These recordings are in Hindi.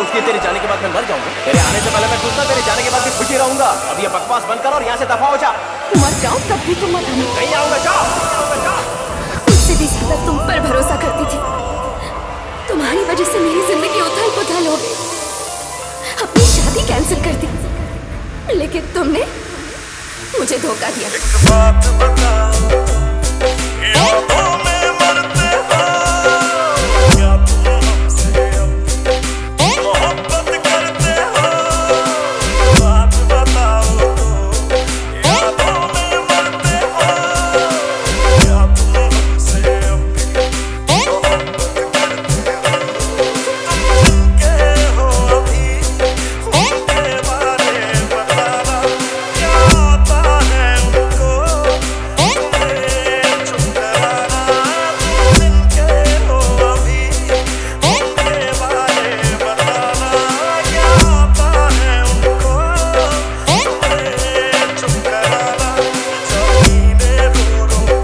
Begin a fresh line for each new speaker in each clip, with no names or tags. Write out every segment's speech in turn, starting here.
सोचती है तेरे जाने के बाद मैं मर जाऊंगा? तेरे आने से पहले मैं खुश था, तेरे जाने के बाद भी खुशी रहूंगा। अब ये बकवास बंद कर और यहाँ से दफा हो जा।
मर जाऊं तब भी तुम मत आना।
नहीं आऊंगा, जाओ।
मुझसे भी ज्यादा तुम पर भरोसा करती थी। तुम्हारी वजह से मेरी जिंदगी उथल पुथल हो गई। अपनी शादी कैंसिल कर दी, लेकिन तुमने मुझे धोखा दिया।
एक बात बताओ, यादों में मरते हो, क्या तुम हमसे अब मोहब्बत करते हो? बात बताओ, यादों में मरते हो, क्या तुम हमसे अब मोहब्बत करते हो? तुम के हो अभी उनके बारे बताना, क्या आता है उनको तुम्हें चुप कराना? तुम के हो अभी उनके बारे बताना, क्या आता है उनको तुम्हें चुप कराना? ज़मीनें रो रो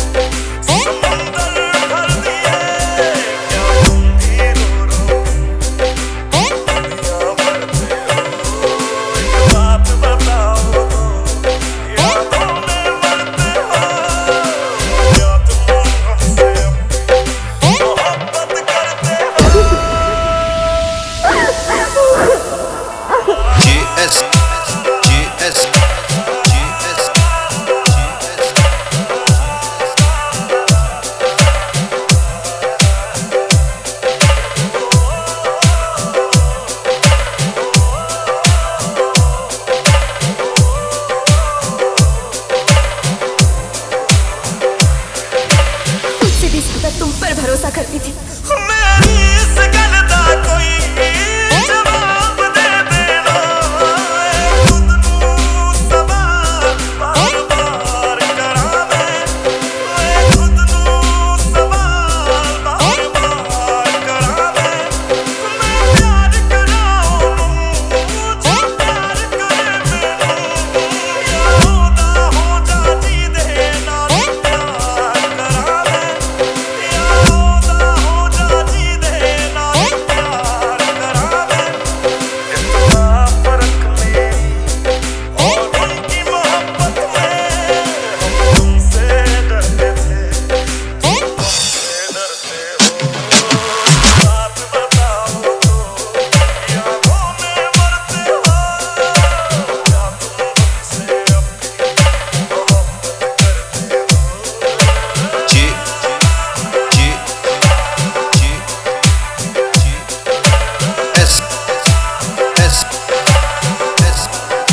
समंदर भर दिए, क्या तुम भी रो रो दुनिया भरते हो? एक बात बताओ, यादों में मरते हो, क्या तुम हमसे अब मोहब्बत करते हो?
GS GS GS
मुझसे भी ज्यादा तुम पर भरोसा करती थी।
मेरी इस गल दा कोई जवाब दे देना, खुद नूं सवाल बार बार करा मैं, खुद नूं सवाल बार बार करा मैं प्यार कराऊं जो प्यार करे मैनू, यादा हो जा जी दे नाल प्यार करा मैं, यादा हो जा जी दे नाल प्यार करा मैं। इतना फर्क मेरी और उनकी मोहब्बत में, हम तुमसे डरते थे, तुम हमसे डरते हो। बात बताओ तो, यादों में मरते हो, क्या तुम हमसे अब मोहब्बत करते हो?
G G G G S S S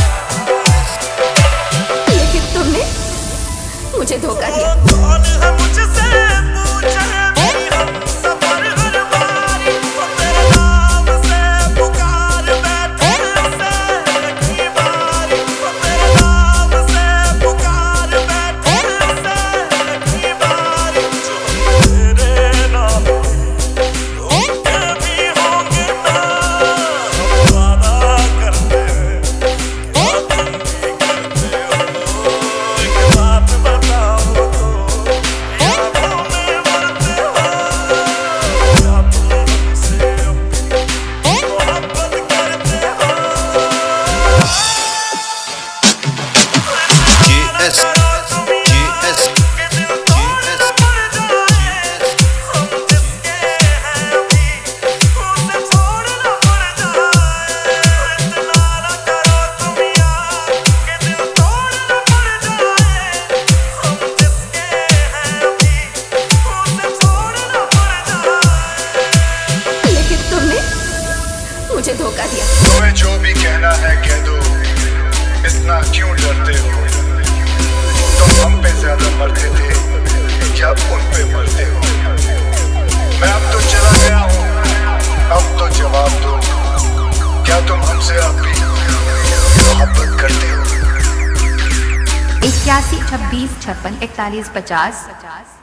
लेकिन तुमने मुझे धोखा दिया।
कौन है मुझसे पूछे भी हम सफर हर बारी, वो तेरे नाम से पुकार बैठे से रखी बारी, वो तेरे नाम से पुकार बैठे से रखी बारी। जो तेरे नाम उनके भी होंगे ना, हम वादा करते हैं, क्या तुम भी करते हो? एक बात बताओ तो, यादों में मरते हो, क्या तुम हमसे अब मोहब्बत करते हो?
GS GS
के दिल तोड़ न पड़ जाए, हम जिसके हैं अभी उसे छोड़ न पड़ जाए। इतना न करो तुम यार, के दिल तोड़ न पड़ जाए, हम जिसके हैं अभी उसे छोड़ न पड़ जाए।
लेकिन तुमने मुझे धोखा दिया।
तुम्हें जो भी कहना है कह दो, इतना क्यों डरते हो? तुम हम पे ज्यादा मरते थे या उन पे मरते हो? मैं अब तो चला गया हूँ, अब तो जवाब दो, क्या तुम हमसे अब भी मोहब्बत करते हो?
81 26 56 41 50